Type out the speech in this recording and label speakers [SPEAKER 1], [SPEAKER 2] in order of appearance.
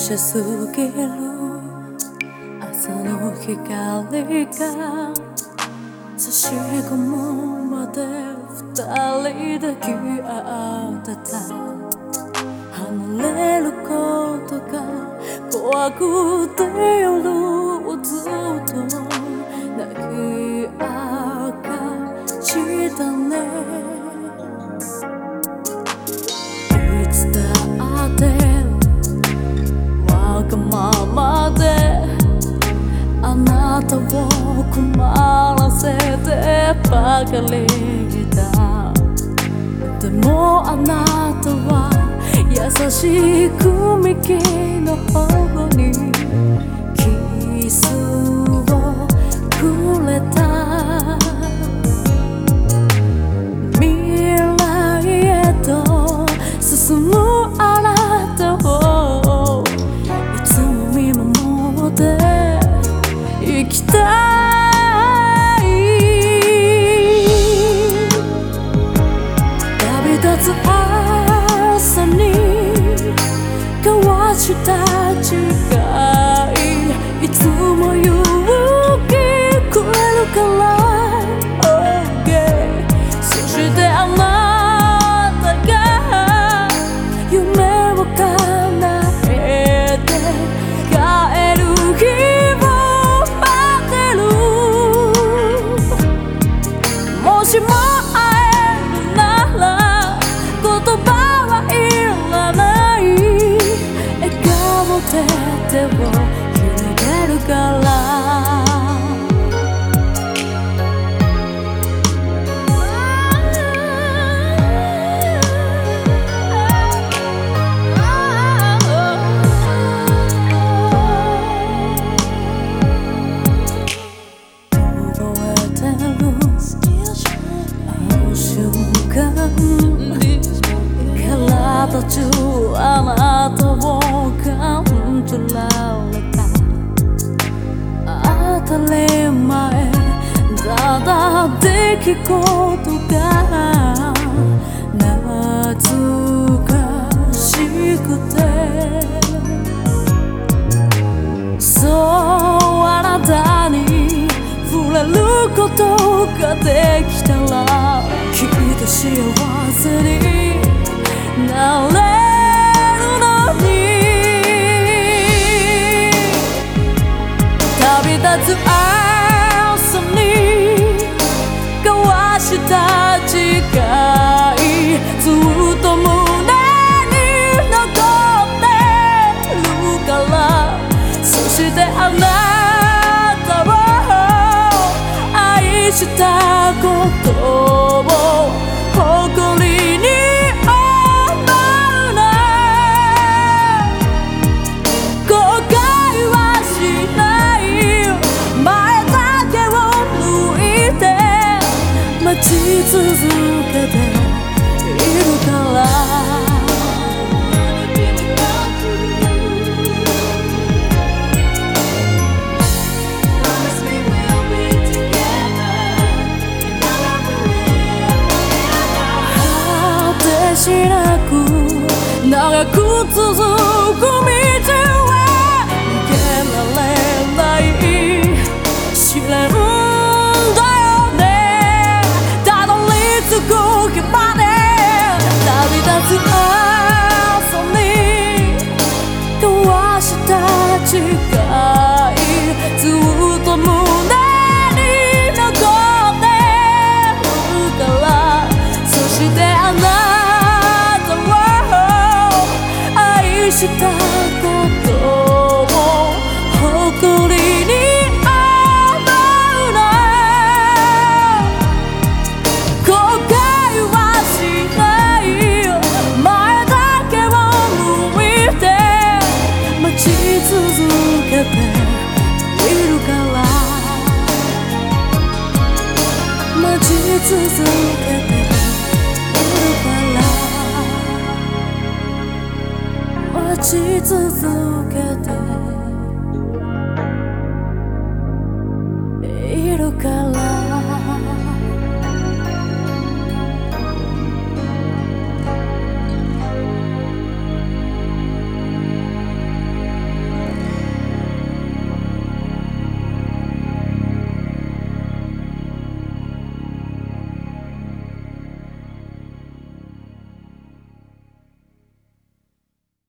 [SPEAKER 1] しすぎる朝の光が差し込むまで二人抱き合ってた。離れることが怖くて夜をずっと泣き明かしたね。いつだってわがままであなたを困らせてばかりだ。でもあなたは優しく右の方にキスをくれた。未来へと進むあなたをいつも見守って生きたい。旅立つ朝に交わした誓い、いつも勇気くれるから、okay。 そしてあなたが夢を叶えて帰る日を待ってる。もしも会えるなら言葉はいらない。笑顔で手を広げるから。体中あなたを感じられた。当たり前ただ出来事が懐かしくて、そうあなたに触れることができたらきっと幸せになれるのに。旅立つ朝に交わした誓い、ずっと胸に残ってるから。そしてあなたを愛したことを誇りに待ち続けているから。果てしなく長く続く道は逃げられない試練朝に交わした誓い、ずっと胸に残ってるから。そしてあなたを愛したことを誇りにいるから。待ち続けているから。待ち続けて